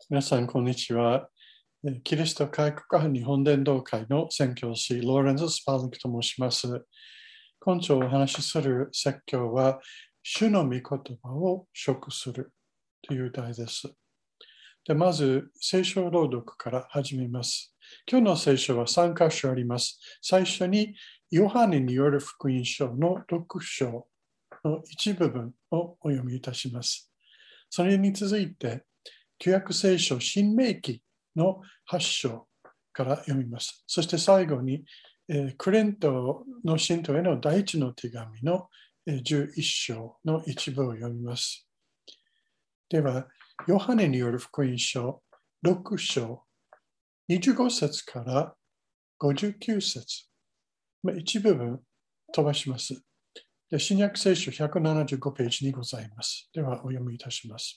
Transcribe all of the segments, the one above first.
皆さん、こんにちは。キリスト改革派日本伝道会の宣教師、ローレンズ・スパーリングと申します。今朝お話しする説教は、主の御言葉を食するという題です。でまず、聖書朗読から始めます。今日の聖書は3箇所あります。最初に、ヨハネによる福音書の6章の一部分をお読みいたします。それに続いて、旧約聖書新明記の8章から読みます。そして最後に、クレントの信徒への第一の手紙の11章の一部を読みます。では、ヨハネによる福音書6章25節から59節、一部分飛ばします。で新約聖書175ページにございます。では、お読みいたします。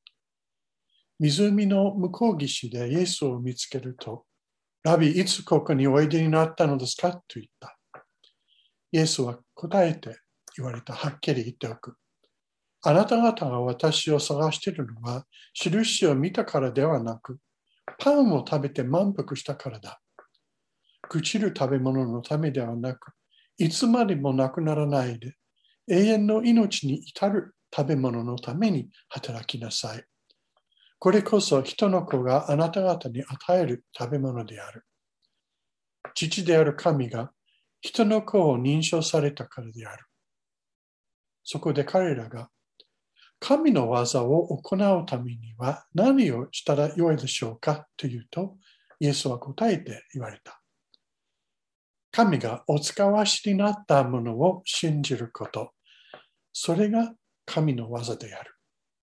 湖の向こう岸でイエスを見つけると、ラビ、いつここにおいでになったのですかと言った。イエスは答えて言われた。はっきり言っておく。あなた方が私を探しているのは、印を見たからではなく、パンを食べて満腹したからだ。朽ちる食べ物のためではなく、いつまでもなくならないで、永遠の命に至る食べ物のために働きなさい。これこそ人の子があなた方に与える食べ物である。父である神が人の子を認証されたからである。そこで彼らが神の技を行うためには何をしたらよいでしょうかというと、イエスは答えて言われた。神がお使わしになったものを信じること。それが神の技である。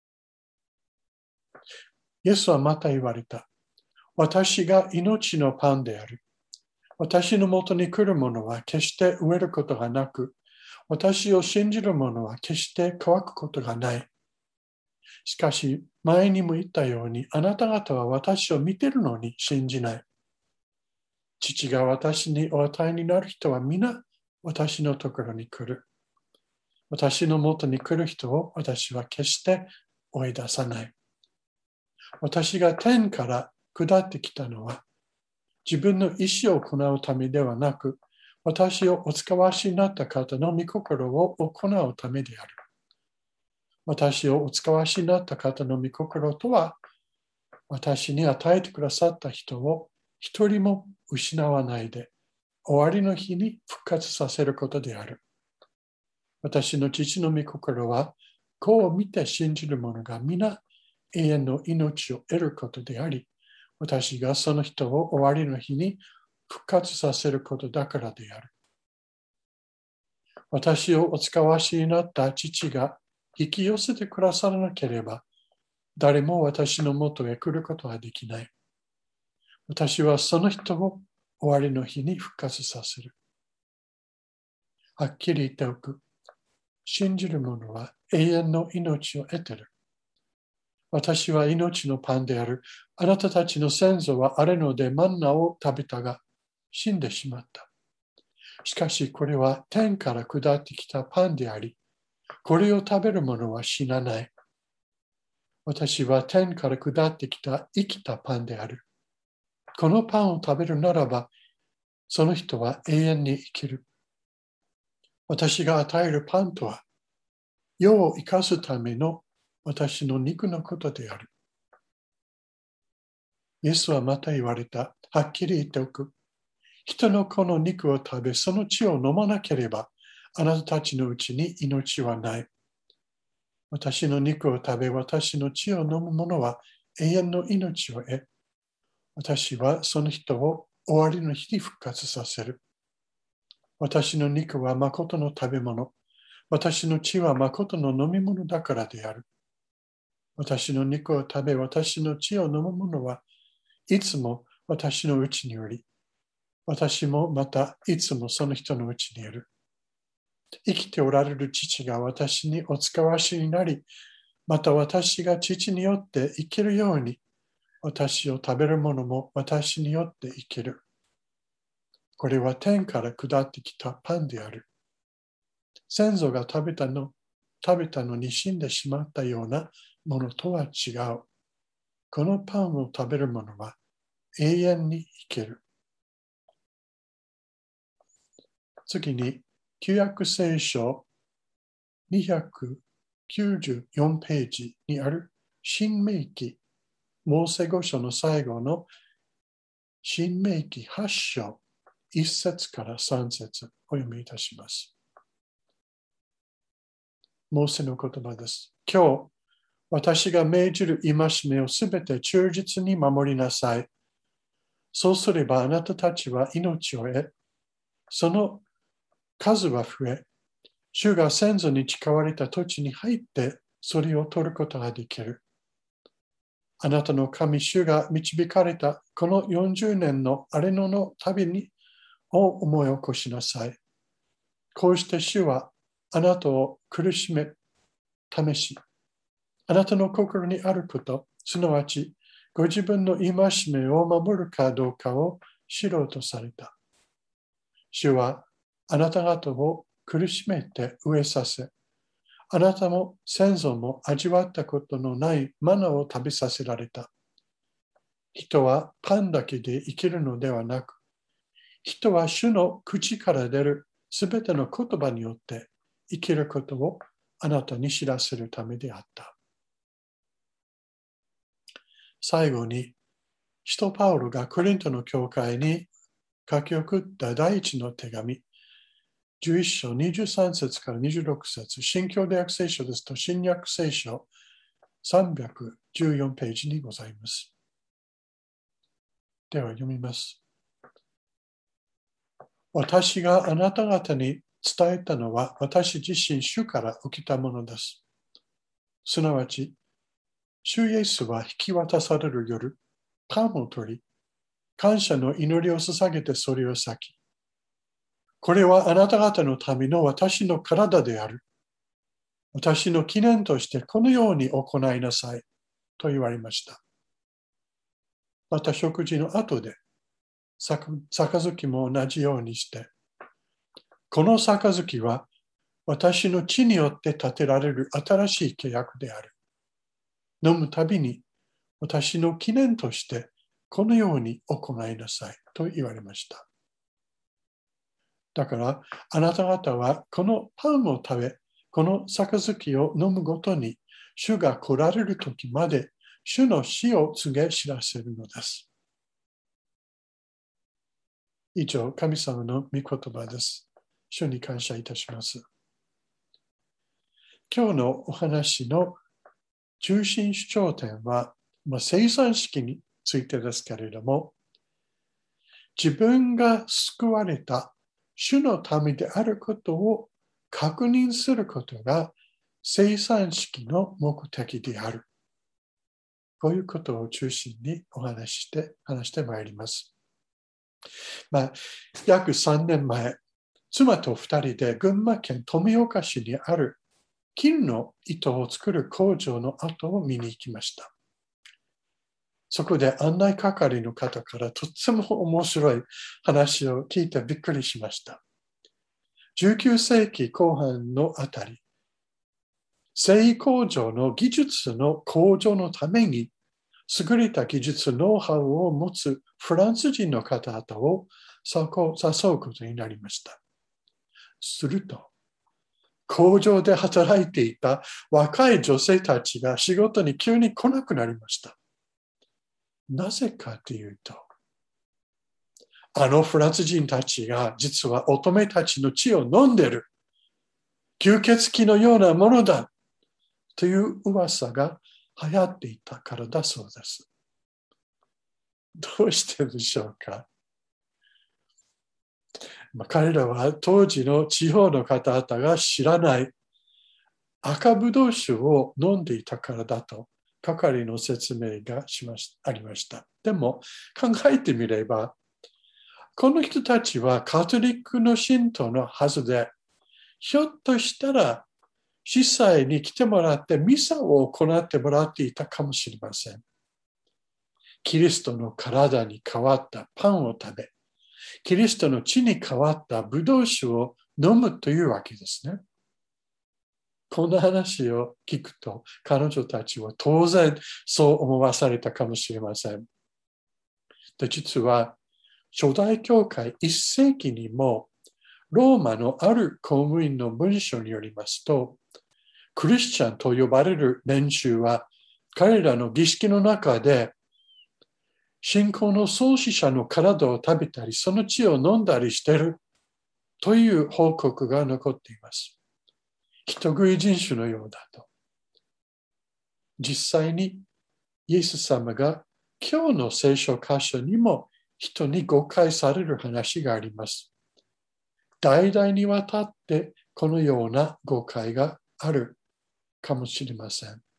イエスはまた言われた。私が命のパンである。私のもとに来る者は決して飢えることがなく、私を信じる者は決して乾くことがない。しかし、前にも言ったように、あなた方は私を見ているのに信じない。父が私にお与えになる人は皆私のところに来る。私のもとに来る人を私は決して追い出さない。私が天から下ってきたのは、自分の意思を行うためではなく、私をお使わしになった方の御心を行うためである。私をお使わしになった方の御心とは、私に与えてくださった人を一人も失わないで、終わりの日に復活させることである。私の父の御心は、こう見て信じる者が皆永遠の命を得ることであり、私がその人を終わりの日に復活させることだからである。私をお使わしになった父が引き寄せてくださらなければ、誰も私のもとへ来ることはできない。私はその人を終わりの日に復活させる。はっきり言っておく。信じる者は永遠の命を得ている。私は命のパンである。あなたたちの先祖はあれのでマンナを食べたが死んでしまった。しかしこれは天から下ってきたパンであり、これを食べる者は死なない。私は天から下ってきた生きたパンである。このパンを食べるならば、その人は永遠に生きる。私が与えるパンとは、世を生かすための私の肉のことである。イエスはまた言われた。はっきり言っておく。人の子の肉を食べ、その血を飲まなければ、あなたたちのうちに命はない。私の肉を食べ、私の血を飲む者は永遠の命を得、私はその人を終わりの日に復活させる。私の肉は誠の食べ物、私の血は誠の飲み物だからである。私の肉を食べ、私の血を飲む者はいつも私のうちにおり、私もまたいつもその人のうちにいる。生きておられる父が私にお使わしになり、また私が父によって生きるように、私を食べる者も私によって生きる。これは天から下ってきたパンである。先祖が食べたのに死んでしまったようなものとは違う。 このパンを食べる者は永遠に生きる。次に、旧約聖書294ページにある新明記、モーセ五書の最後の新明記8章1節から3節お読みいたします。モーセの言葉です。今日、私が命じる戒めをすべて忠実に守りなさい。そうすればあなたたちは命を得、その数は増え、主が先祖に誓われた土地に入ってそれを取ることができる。あなたの神主が導かれたこの40年の荒れ野の旅に思い起こしなさい。こうして主はあなたを苦しめ、試し、あなたの心にあること、すなわちご自分の戒めを守るかどうかを知ろうとされた。主はあなた方を苦しめて飢えさせ、あなたも先祖も味わったことのないマナを食べさせられた。人はパンだけで生きるのではなく、人は主の口から出るすべての言葉によって生きることをあなたに知らせるためであった。最後に、使徒パウロがコリントの教会に書き送った第一の手紙、11章23節から26節、新教大訳聖書ですと、新約聖書314ページにございます。では読みます。私があなた方に伝えたのは、私自身主から受けたものです。すなわち、主イエスは引き渡される夜、パンを取り、感謝の祈りを捧げてそれを裂き、これはあなた方のための私の体である。私の記念としてこのように行いなさいと言われました。また食事の後で、杯も同じようにして、この杯は私の血によって立てられる新しい契約である。飲むたびに私の記念としてこのように行いなさいと言われました。だからあなた方はこのパンを食べ、この杯を飲むごとに主が来られる時まで主の死を告げ知らせるのです。以上、神様の御言葉です。主に感謝いたします。今日のお話の中心主張点は、生産式についてですけれども、自分が救われた主のためであることを確認することが生産式の目的である。こういうことを中心にお話してまいります。約3年前、妻と2人で群馬県富岡市にある金の糸を作る工場の跡を見に行きました。そこで案内係の方からとっても面白い話を聞いてびっくりしました。19世紀後半のあたり、繊維工場の技術の向上のために優れた技術ノウハウを持つフランス人の方々を誘うことになりました。すると、工場で働いていた若い女性たちが仕事に急に来なくなりました。なぜかというと、あのフランス人たちが実は乙女たちの血を飲んでいる。吸血鬼のようなものだという噂が流行っていたからだそうです。どうしてでしょうか。彼らは当時の地方の方々が知らない赤ぶどう酒を飲んでいたからだと係の説明がありました。でも考えてみれば、この人たちはカトリックの信徒のはずで、ひょっとしたら司祭に来てもらってミサを行ってもらっていたかもしれません。キリストの体に変わったパンを食べ、キリストの血に変わったブドウ酒を飲むというわけですね。 こんな話を聞くと、彼女たちは当然そう思わされたかもしれません。で、実は、初代教会1世紀にも、ローマのある公務員の文書によりますと、クリスチャンと呼ばれる連中は、彼らの儀式の中で、信仰の創始者の体を食べたり、その血を飲んだりしているという報告が残っています。人食い人種のようだと。実際にイエス様が今日の聖書箇所にも人に誤解される話があります。代々にわたってこのような誤解があるかもしれません。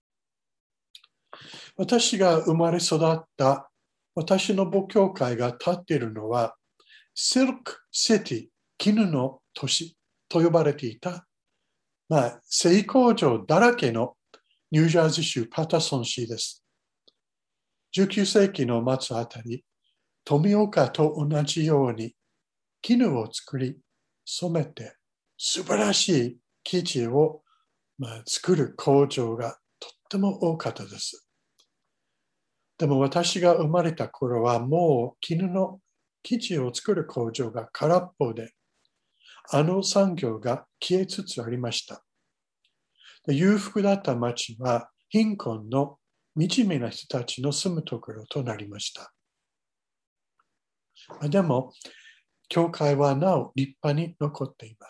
私が生まれ育った私の母教会が建っているのはシルクシティ、絹の都市と呼ばれていた、製工場だらけのニュージャージー州パタソン市です。19世紀の末あたり、富岡と同じように絹を作り、染めて素晴らしい生地を作る工場がとっても多かったです。でも私が生まれた頃はもう絹の生地を作る工場が空っぽで、あの産業が消えつつありました。裕福だった町は貧困の惨めな人たちの住むところとなりました。でも、教会はなお立派に残っています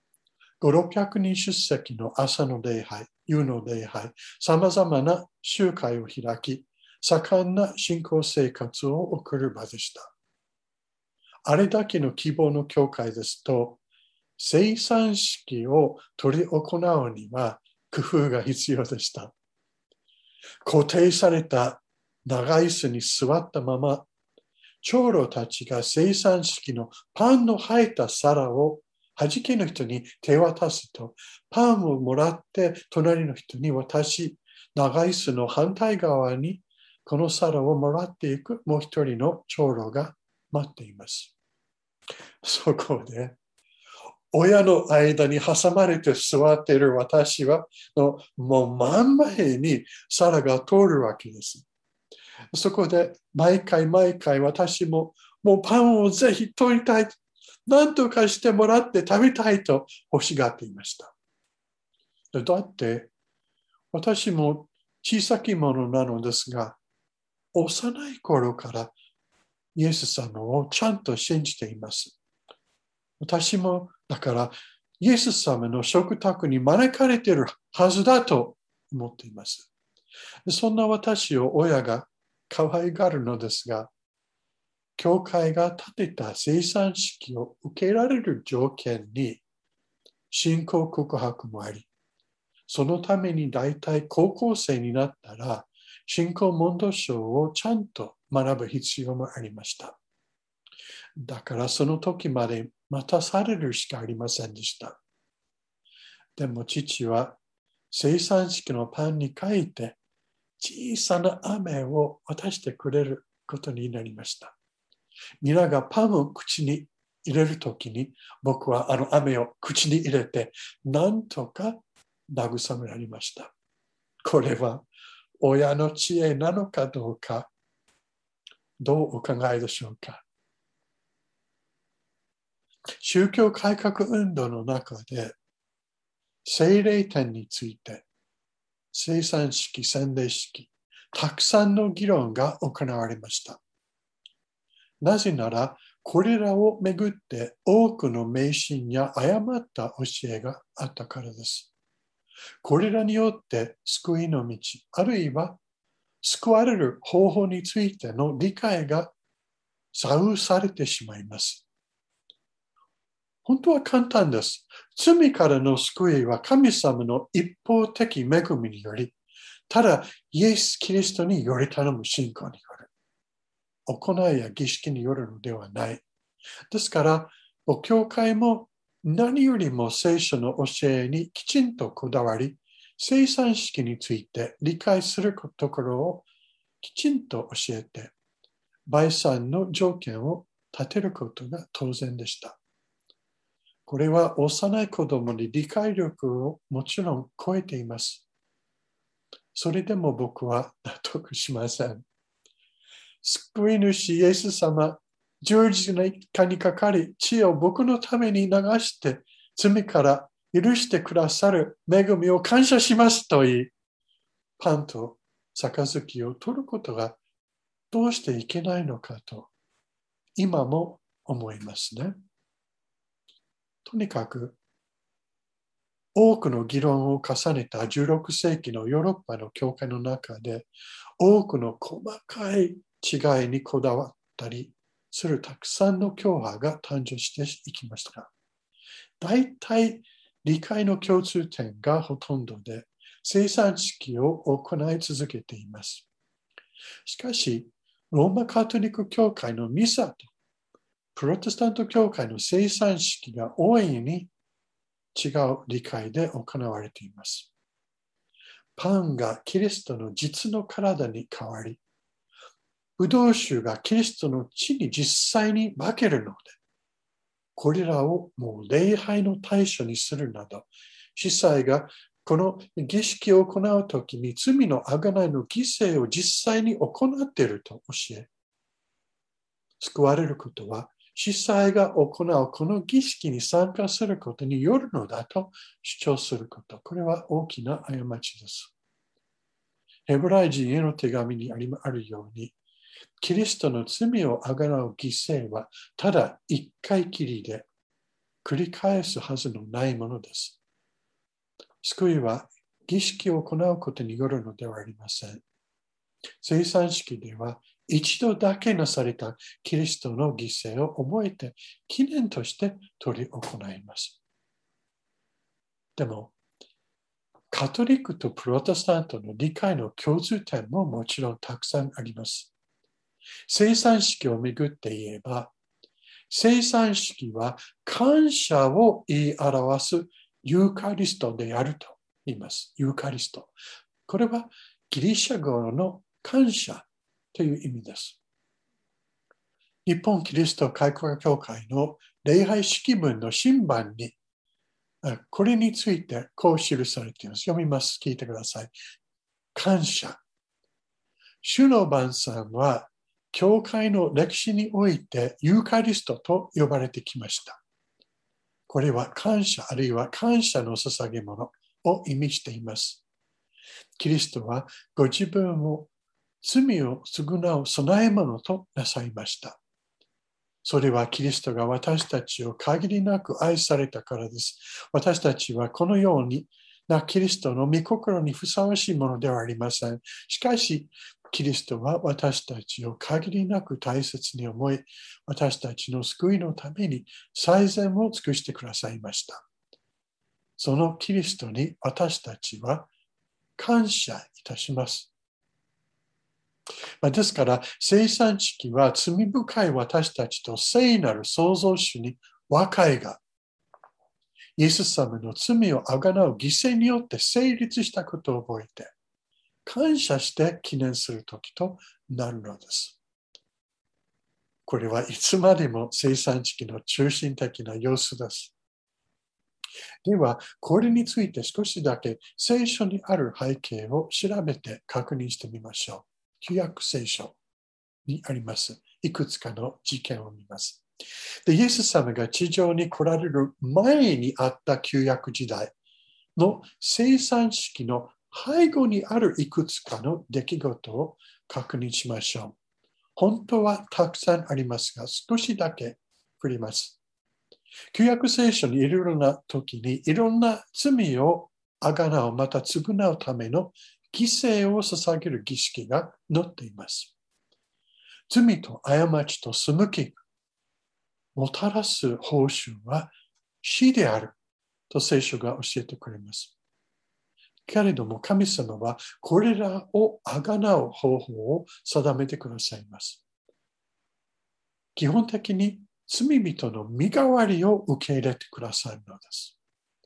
。5、600人出席の朝の礼拝、夕の礼拝、様々な集会を開き、盛んな信仰生活を送る場でした。あれだけの希望の教会ですと、生産式を執り行うには工夫が必要でした。固定された長い椅子に座ったまま、長老たちが生産式のパンの入った皿を弾けの人に手渡すと、パンをもらって隣の人に渡し、長い椅子の反対側にこの皿をもらっていくもう一人の長老が待っています。そこで、親の間に挟まれて座っている私は、もう真ん前に皿が通るわけです。そこで毎回私もうパンをぜひ取りたい。何とかしてもらって食べたいと欲しがっていました。だって私も小さきものなのですが、幼い頃からイエス様をちゃんと信じています。私もだからイエス様の食卓に招かれているはずだと思っています。そんな私を親が可愛がるのですが、教会が立てた生産式を受けられる条件に信仰告白もあり、そのために大体高校生になったら信仰問答書をちゃんと学ぶ必要もありました。だからその時まで待たされるしかありませんでした。でも父は生産式のパンに書いて小さな飴を渡してくれることになりました。皆がパンを口に入れるときに僕はあの飴を口に入れてなんとか慰められました。これは親の知恵なのかどうか、どうお考えでしょうか。宗教改革運動の中で聖霊典について生産式、洗礼式、たくさんの議論が行われました。なぜなら、これらをめぐって多くの迷信や誤った教えがあったからです。これらによって救いの道、あるいは救われる方法についての理解が左右されてしまいます。本当は簡単です。罪からの救いは神様の一方的恵みにより、ただイエス・キリストにより頼む信仰による。行いや儀式によるのではない。ですから、教会も何よりも聖書の教えにきちんとこだわり、生産式について理解するところをきちんと教えて、売産の条件を立てることが当然でした。 これは幼い子供に理解力をもちろん超えています。それでも僕は納得しません。救い主イエス様、十字架にかかり、血を僕のために流して、罪から許してくださる恵みを感謝しますと言い、パンと杯を取ることがどうしていけないのかと、今も思いますね。とにかく、多くの議論を重ねた16世紀のヨーロッパの教会の中で、多くの細かい違いにこだわったりするたくさんの教派が誕生していきましたが、大体理解の共通点がほとんどで、生産式を行い続けています。しかし、ローマカトリック教会のミサとプロテスタント教会の生産式が大いに違う理解で行われています。パンがキリストの実の体に変わり、ブドウ酒がキリストの血に実際に化けるので、これらをもう礼拝の対象にするなど、司祭がこの儀式を行うときに罪の贖いの犠牲を実際に行っていると教え、救われることは、司祭が行うこの儀式に参加することによるのだと主張すること。これは大きな過ちです。ヘブライ人への手紙にあるように、キリストの罪をあがなう犠牲はただ一回きりで繰り返すはずのないものです。救いは儀式を行うことによるのではありません。生産式では一度だけなされたキリストの犠牲を覚えて記念として執り行います。でも、カトリックとプロテスタントの理解の共通点ももちろんたくさんあります。生産式をめぐって言えば、生産式は感謝を言い表すユーカリストであると言います。ユーカリスト。これはギリシャ語の感謝という意味です。日本キリスト改革教会の礼拝式文の新版に、これについてこう記されています。読みます。聞いてください。感謝。主の晩餐は、教会の歴史においてユーカリストと呼ばれてきました。これは感謝あるいは感謝の捧げ物を意味しています。キリストはご自分を罪を償う供え物となさいました。それはキリストが私たちを限りなく愛されたからです。私たちはこのようなキリストの御心にふさわしいものではありません。しかし、キリストは私たちを限りなく大切に思い、私たちの救いのために最善を尽くしてくださいました。そのキリストに私たちは感謝いたします。ですから、生産式は罪深い私たちと聖なる創造主に和解が、イエス様の罪をあがなう犠牲によって成立したことを覚えて、感謝して記念するときとなるのです。これはいつまでも生産式の中心的な様子です。では、これについて少しだけ聖書にある背景を調べて確認してみましょう。旧約聖書にあります。いくつかの事件を見ます。で、イエス様が地上に来られる前にあった旧約時代の生産式の背後にあるいくつかの出来事を確認しましょう。本当はたくさんありますが、少しだけ振ります。旧約聖書にいろいろな時にいろんな罪をあがなう、また償うための犠牲を捧げる儀式が載っています。罪と過ちと背きがもたらす報酬は死であると聖書が教えてくれます。けれども神様はこれらをあがなう方法を定めてくださいます。基本的に罪人の身代わりを受け入れてくださるのです。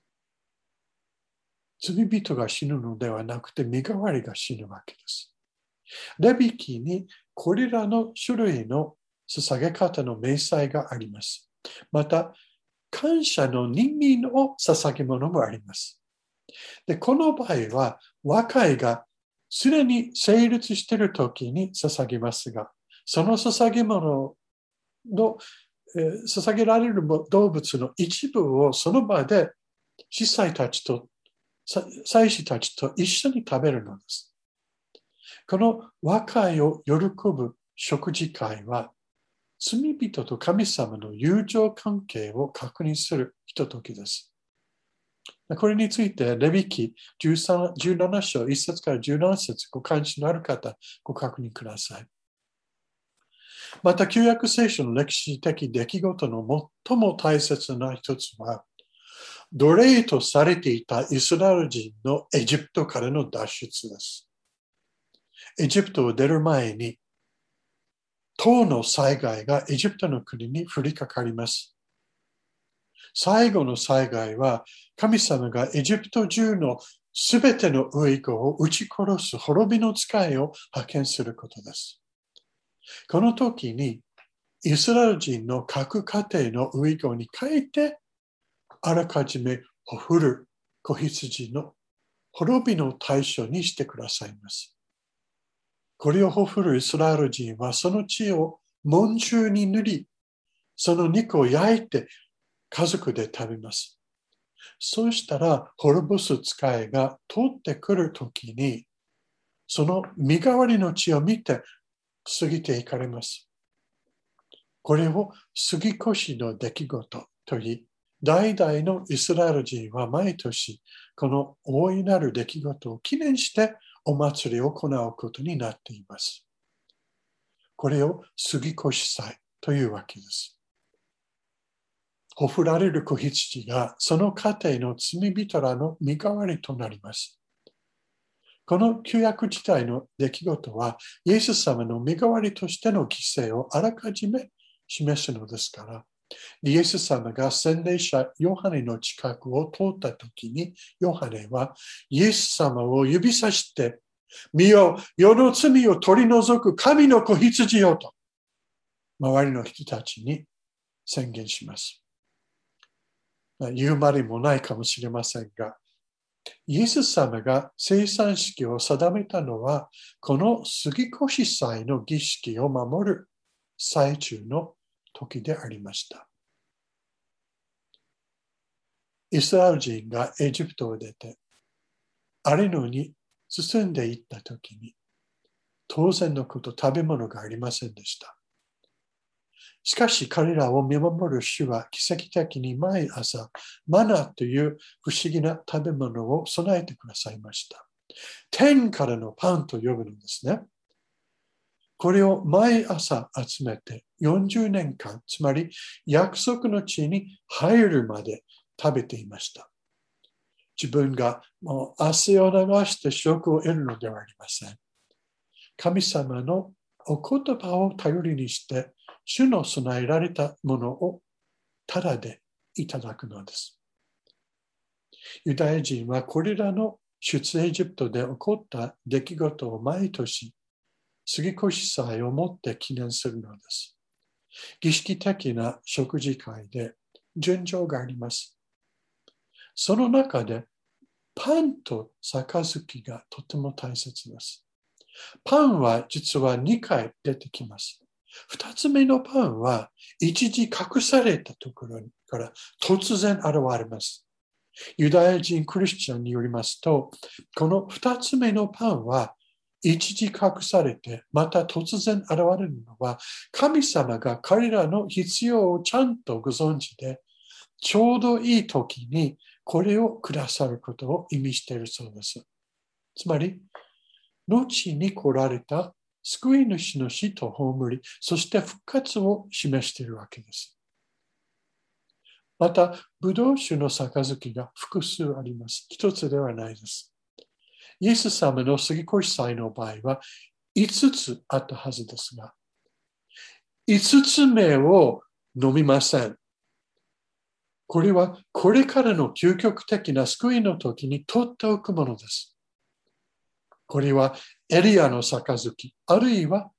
罪人が死ぬのではなくて身代わりが死ぬわけです。レビ記にこれらの種類の捧げ方の明細があります。また、 感謝の人間の捧げ物もあります。で、この場合は、和解がすでに成立しているときに捧げますが、その捧げ物の、捧げられる動物の一部をその場で司祭たちと、祭司たちと一緒に食べるのです。この和解を喜ぶ食事会は、罪人と神様の友情関係を確認するひとときです。これについて、レビ記17章1節から17節ご関心のある方、ご確認ください。また、旧約聖書の歴史的出来事の最も大切な一つは、奴隷とされていたイスラエル人のエジプトからの脱出です。エジプトを出る前に、10の災害がエジプトの国に降りかかります。最後の災害は、神様がエジプト中のすべてのウイゴを撃ち殺す滅びの使いを派遣することです。この時に、イスラエル人の各家庭のウイゴに書いて、あらかじめほふる子羊の滅びの対象にしてくださいます。これをほふるイスラエル人はその血を門中に塗り、その肉を焼いて家族で食べます。そうしたら滅ぼす使いが通ってくるときに、その身代わりの血を見て過ぎていかれます。これを杉越の出来事といい、代々のイスラエル人は毎年この大いなる出来事を記念してお祭りを行うことになっています。これを杉越祭というわけです。ほふられる子羊がその家庭の罪人らの身代わりとなります。この旧約時代の出来事は、イエス様の身代わりとしての犠牲をあらかじめ示すのですから、イエス様が洗礼者ヨハネの近くを通ったときに、ヨハネはイエス様を指さして、見よ、世の罪を取り除く神の子羊よと、周りの人たちに宣言します。言うまでもないかもしれませんが、イエス様が生産式を定めたのは、この杉越祭の儀式を守る最中の時でありました。イスラエル人がエジプトを出て、アレノに進んでいった時に、当然のこと食べ物がありませんでした。しかし彼らを見守る主は奇跡的に毎朝マナという不思議な食べ物を備えてくださいました。天からのパンと呼ぶのですね。これを毎朝集めて40年間、つまり約束の地に入るまで食べていました。自分がもう汗を流して食を得るのではありません。神様のお言葉を頼りにして、主の備えられたものをただでいただくのです。ユダヤ人はこれらの出エジプトで起こった出来事を毎年、杉越祭をもって記念するのです。儀式的な食事会で順序があります。その中でパンと杯がとても大切です。パンは実は2回出てきます。2つ目のパンは一時隠されたところから突然現れます。ユダヤ人クリスチャンによりますと、この2つ目のパンは一時隠されて、また突然現れるのは、神様が彼らの必要をちゃんとご存知で、ちょうどいい時にこれをくださることを意味しているそうです。つまり、後に来られた救い主の死と葬り、そして復活を示しているわけです。また、ブドウ酒の杯が複数あります。一つではないです。イエス様の杉越祭の場合は5つあったはずですが、5つ目を飲みません。これはこれからの究極的な救いの時に取っておくものです。これはエリアの杯、あるいは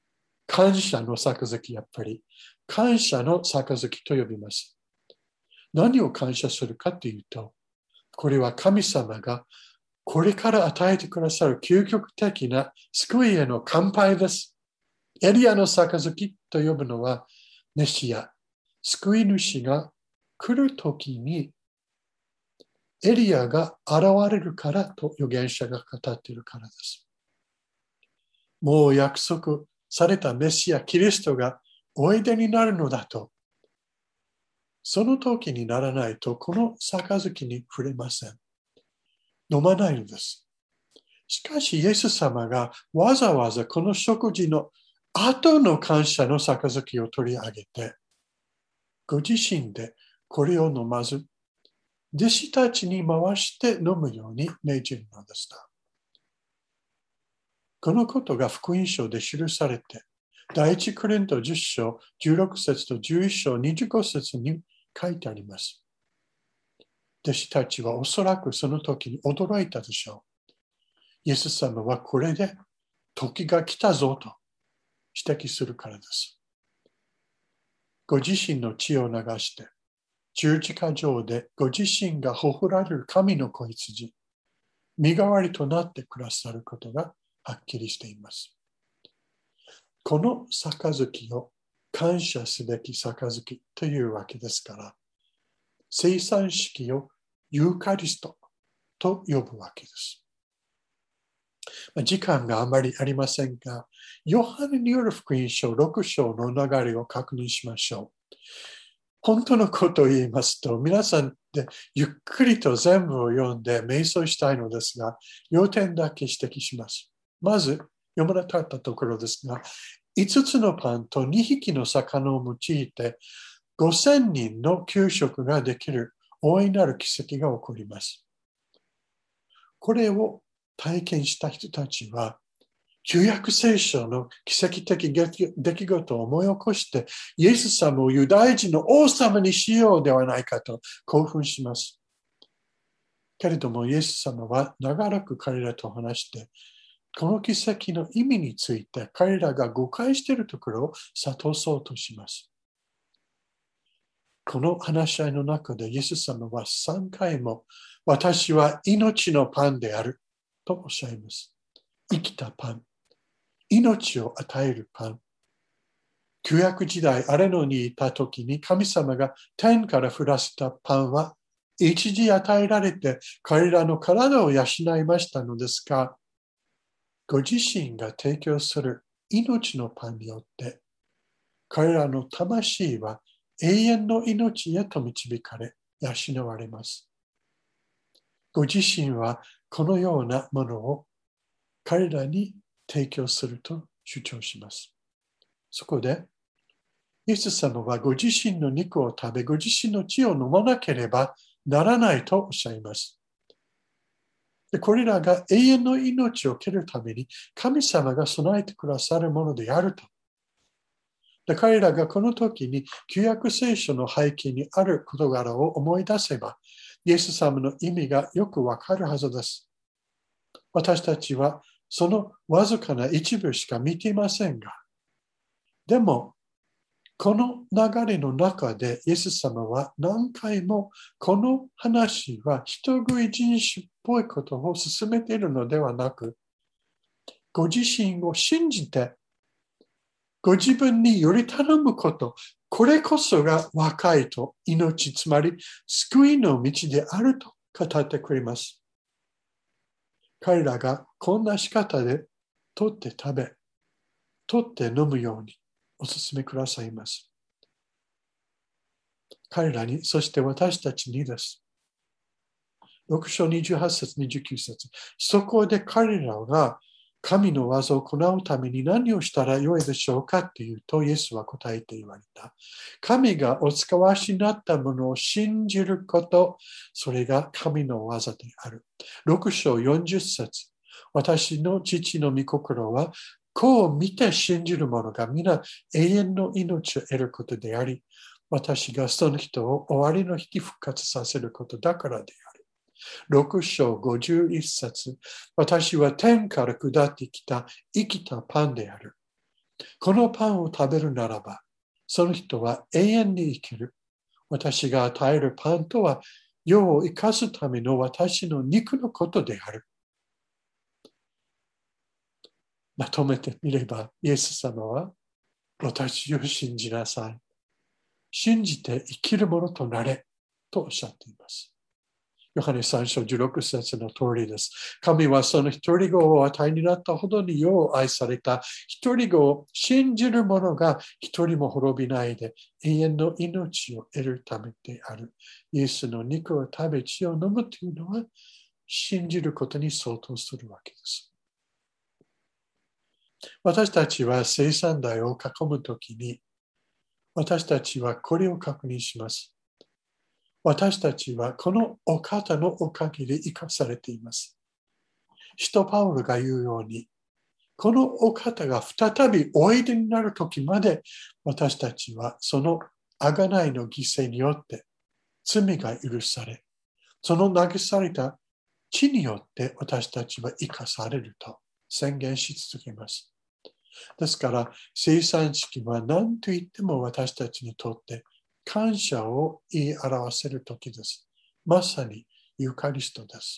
感謝の杯、やっぱり感謝の杯と呼びます。 何を感謝するかというと、これは神様がこれから与えてくださる究極的な救いへの乾杯です。エリアの杯と呼ぶのは、メシア、救い主が来るときに、エリアが現れるからと預言者が語っているからです。もう約束されたメシア、キリストがおいでになるのだと、その時にならないと、この杯に触れません。飲まないのです。しかし、イエス様がわざわざこの食事の後の感謝の杯を取り上げて、ご自身でこれを飲まず、弟子たちに回して飲むように命じるのでした。このことが福音書で記されて、第一コリント10章16節と11章25節に書いてあります。弟子たちはおそらくその時に驚いたでしょう。イエス様はこれで時が来たぞと指摘するからです。ご自身の血を流して、十字架上でご自身がほられる神の子羊、身代わりとなってくださることがはっきりしています。この杯を感謝すべき杯というわけですから、生産式をユーカリストと呼ぶわけです。時間があまりありませんが、ヨハネによる福音書6章の流れを確認しましょう。本当のことを言いますと、皆さんでゆっくりと全部を読んで瞑想したいのですが、要点だけ指摘します。まず、読まなかったところですが、5つのパンと2匹の魚を用いて、5000人の給食ができる大いなる奇跡が起こります。これを体験した人たちは、旧約聖書の奇跡的出来事を思い起こして、イエス様をユダヤ人の王様にしようではないかと興奮します。けれども、イエス様は長らく彼らと話して、この奇跡の意味について彼らが誤解しているところを諭そうとします。この話し合いの中でイエス様は3回も、私は命のパンであるとおっしゃいます。生きたパン。命を与えるパン。旧約時代、アレノにいた時に神様が天から降らせたパンは一時与えられて彼らの体を養いましたのですが、ご自身が提供する命のパンによって彼らの魂は永遠の命へと導かれ養われます。ご自身はこのようなものを彼らに提供すると主張します。そこで、イエス様はご自身の肉を食べ、ご自身の血を飲まなければならないとおっしゃいます。でこれらが永遠の命を受けるために神様が備えてくださるものであると。で彼らがこの時に旧約聖書の背景にある事柄を思い出せば、イエス様の意味がよくわかるはずです。私たちはそのわずかな一部しか見ていませんが、でも、この流れの中でイエス様は何回もこの話は人食い人種っぽいことを進めているのではなく、ご自身を信じて、ご自分により頼むこと、これこそが和解と命、つまり救いの道であると語ってくれます。彼らがこんな仕方で取って食べ、取って飲むようにお勧めくださいます。彼らに、そして私たちにです。6章28節29節。そこで彼らが神の技を行うために何をしたらよいでしょうかというと、イエスは答えて言われた。神がお使わしになったものを信じること、それが神の技である。6章40節。私の父の御心は、こう見て信じる者が皆永遠の命を得ることであり、私がその人を終わりの日に復活させることだからである。6章51節。私は天から下ってきた生きたパンである。このパンを食べるならば、その人は永遠に生きる。 私が与えるパンとは、世を生かすための私の肉のことである。まとめてみれば、イエス様は、私を信じなさい。信じて生きるものとなれ。とおっしゃっています。ヨハネ3章16節の通りです。神はその一人子を与えになったほどに世を愛された一人子を信じる者が一人も滅びないで永遠の命を得るためである。イエスの肉を食べ血を飲むというのは信じることに相当するわけです。私たちは聖餐台を囲むときに私たちはこれを確認します。私たちはこのお方のおかげで生かされています。使徒パウロが言うように、このお方が再びおいでになるときまで、私たちはその贖いの犠牲によって罪が許され、その投げされた血によって私たちは生かされると宣言し続けます。ですから、聖餐式は何と言っても私たちにとって感謝を言い表せる時です。まさにユーカリストです。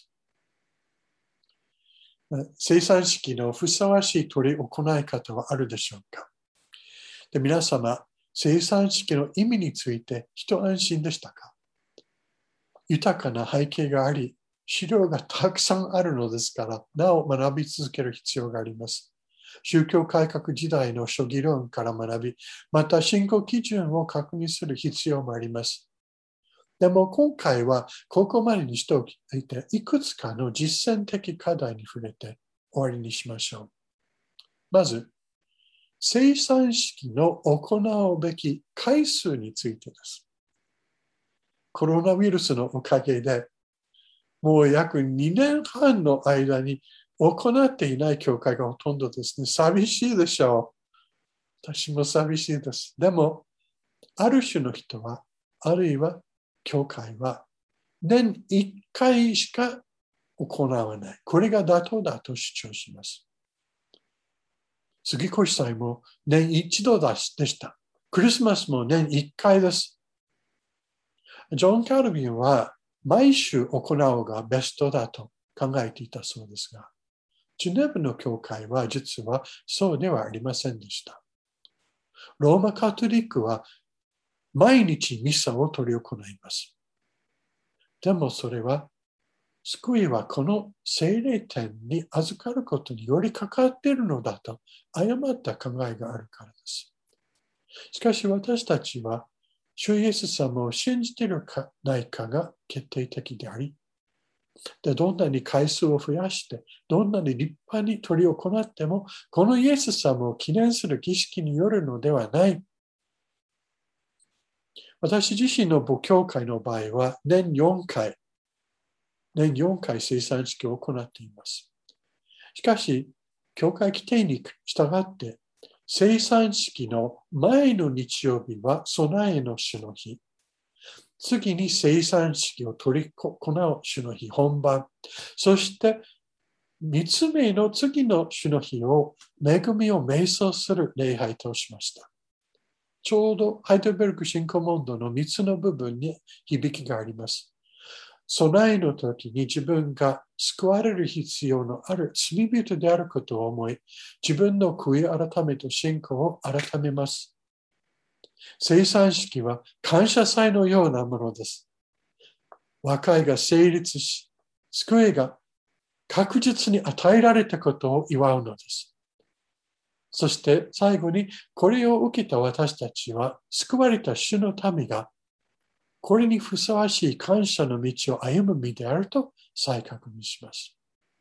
聖餐式のふさわしい取り行い方はあるでしょうか。で、皆様、聖餐式の意味について一安心でしたか。豊かな背景があり、資料がたくさんあるのですから、なお学び続ける必要があります。宗教改革時代の諸議論から学び、また信仰基準を確認する必要もあります。でも今回はここまでにしておいて、いくつかの実践的課題に触れて終わりにしましょう。まず、聖餐式の行うべき回数についてです。コロナウイルスのおかげで、もう約2年半の間に行っていない教会がほとんどですね。寂しいでしょう。私も寂しいです。でも、ある種の人は、あるいは教会は、年1回しか行わない。これが妥当だと主張します。杉越祭も年一度でした。クリスマスも年1回です。ジョン・カルビンは毎週行うがベストだと考えていたそうですが、ジュネーブの教会は実はそうではありませんでした。ローマカトリックは毎日ミサを執り行います。でもそれは、救いはこの聖霊天に預かることによりかかっているのだと誤った考えがあるからです。しかし私たちは、主イエス様を信じているかないかが決定的であり、でどんなに回数を増やして、どんなに立派に執り行っても、このイエス様を記念する儀式によるのではない。私自身の母教会の場合は、年4回聖餐式を行っています。しかし、教会規定に従って、聖餐式の前の日曜日は備えの主の日。次に聖餐式を取り行う主の日、本番。そして、3つ目の次の主の日を恵みを瞑想する礼拝としました。ちょうどハイデルベルク信仰問答の3つの部分に響きがあります。備えの時に自分が救われる必要のある罪人であることを思い、自分の悔い改めと信仰を改めます。聖餐式は感謝祭のようなものです。和解が成立し、救いが確実に与えられたことを祝うのです。そして最後にこれを受けた私たちは救われた主の民がこれにふさわしい感謝の道を歩む身であると再確認します。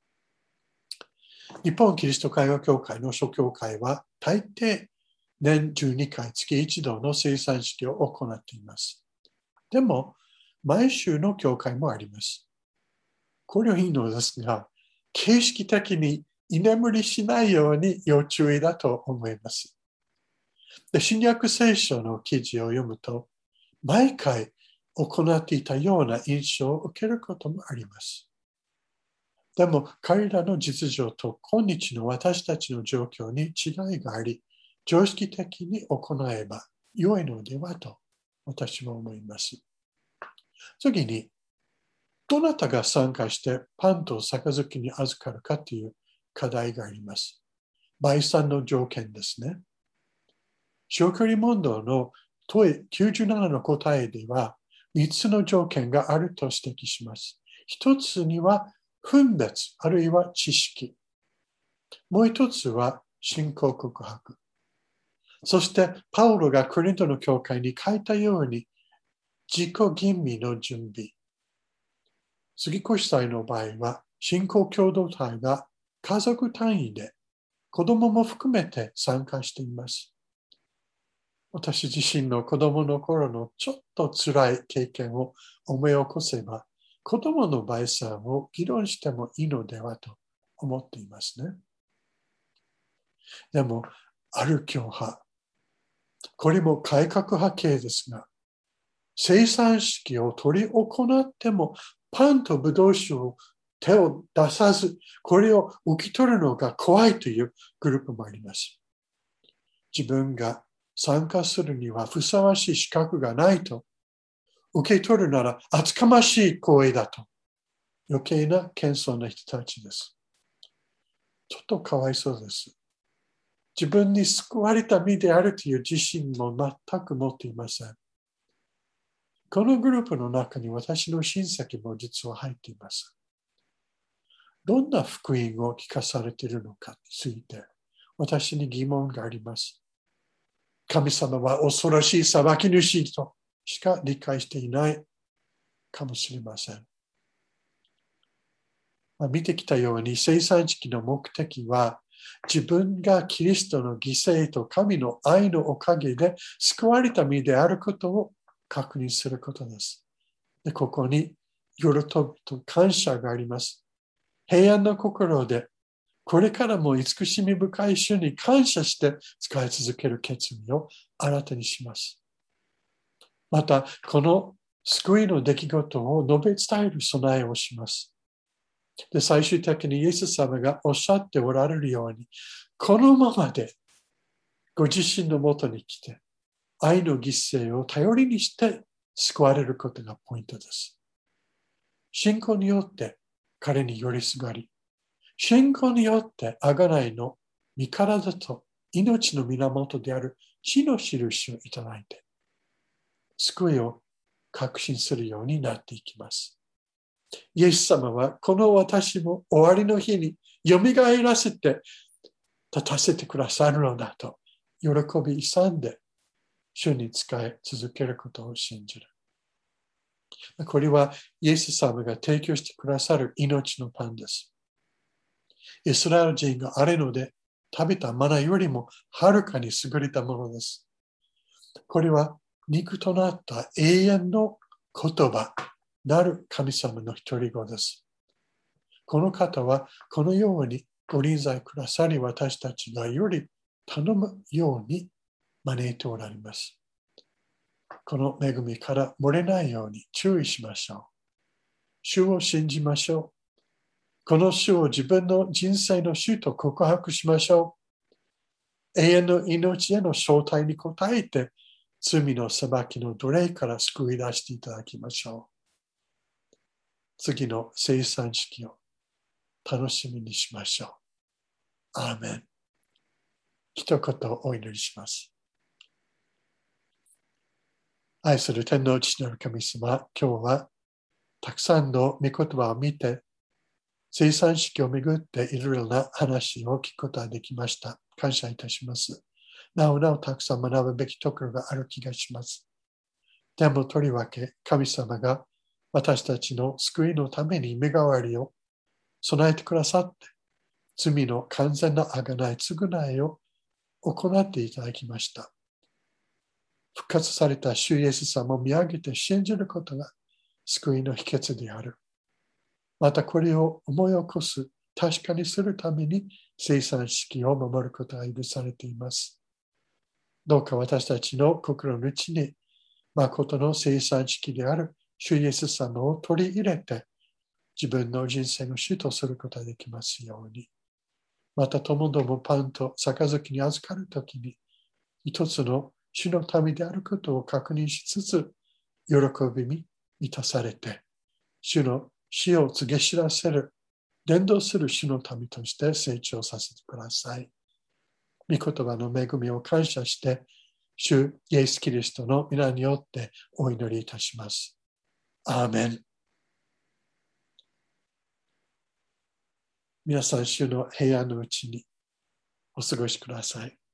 日本キリスト会話協会の諸教会は大抵年12回月1度の聖餐式を行っています。でも毎週の教会もあります。これはいいのですが、形式的に居眠りしないように要注意だと思います。で、新約聖書の記事を読むと、毎回行っていたような印象を受けることもあります。でも彼らの実情と今日の私たちの状況に違いがあり、常識的に行えば良いのではと私は思います。次に、どなたが参加してパンと杯に預かるかという課題があります。倍算の条件ですね。小距離問答の問い97の答えでは、3つの条件があると指摘します。1つには分別、あるいは知識。もう1つは信仰告白。そして、パウロがコリントの教会に書いたように、自己吟味の準備。杉越祭の場合は、信仰共同体が家族単位で子供も含めて参加しています。私自身の子供の頃のちょっと辛い経験を思い起こせば、子供の倍算を議論してもいいのではと思っていますね。でも、ある教派、これも改革派系ですが、生産式を執り行っても、パンとブドウ酒を手を出さず、これを受け取るのが怖いというグループもあります。自分が参加するにはふさわしい資格がないと、受け取るなら厚かましい行為だと、余計な謙遜な人たちです。ちょっとかわいそうです。自分に救われた身であるという自信も全く持っていません。このグループの中に私の親戚も実は入っています。どんな福音を聞かされているのかについて、私に疑問があります。神様は恐ろしい裁き主としか理解していないかもしれません。見てきたように、生産式の目的は、自分がキリストの犠牲と神の愛のおかげで救われた身であることを確認することです。で、ここに喜びと感謝があります。平安の心で、これからも慈しみ深い主に感謝して使い続ける決意を新たにします。また、この救いの出来事を述べ伝える備えをします。で、最終的にイエス様がおっしゃっておられるように、このままでご自身のもとに来て、愛の犠牲を頼りにして救われることがポイントです。信仰によって彼に寄りすがり、信仰によって贖いの身体と命の源である血の印をいただいて、救いを確信するようになっていきます。イエス様はこの私も終わりの日によみがえらせて立たせてくださるのだと喜び勇んで主に仕え続けることを信じる。これはイエス様が提供してくださる命のパンです。イスラエル人があれので食べたマナよりもはるかに優れたものです。これは肉となった永遠の言葉なる神様の一人子です。この方はこのようにご臨在くださり、私たちがより頼むように招いておられます。この恵みから漏れないように注意しましょう。主を信じましょう。この主を自分の人生の主と告白しましょう。永遠の命への招待に応えて、罪の裁きの奴隷から救い出していただきましょう。次の生産式を楽しみにしましょう。アーメン。一言お祈りします。愛する天皇父なる神様、今日はたくさんの御言葉を見て、生産式をめぐっていろいろな話を聞くことができました。感謝いたします。なおなおたくさん学ぶべきところがある気がします。でもとりわけ神様が私たちの救いのために身代わりを備えてくださって、罪の完全な贖い、償いを行っていただきました。復活された主イエス様を見上げて信じることが救いの秘訣である。またこれを思い起こす、確かにするために生産式を守ることが許されています。どうか私たちの心の内に誠の生産式である主イエス様を取り入れて自分の人生の主とすることができますように。またともどもパンと杯に預かるときに一つの主の民であることを確認しつつ、喜びに満たされて、主の死を告げ知らせる、伝道する主の民として成長させてください。御言葉の恵みを感謝して、主イエス・キリストの皆によってお祈りいたします。アーメン。皆さん、主の平安のうちにお過ごしください。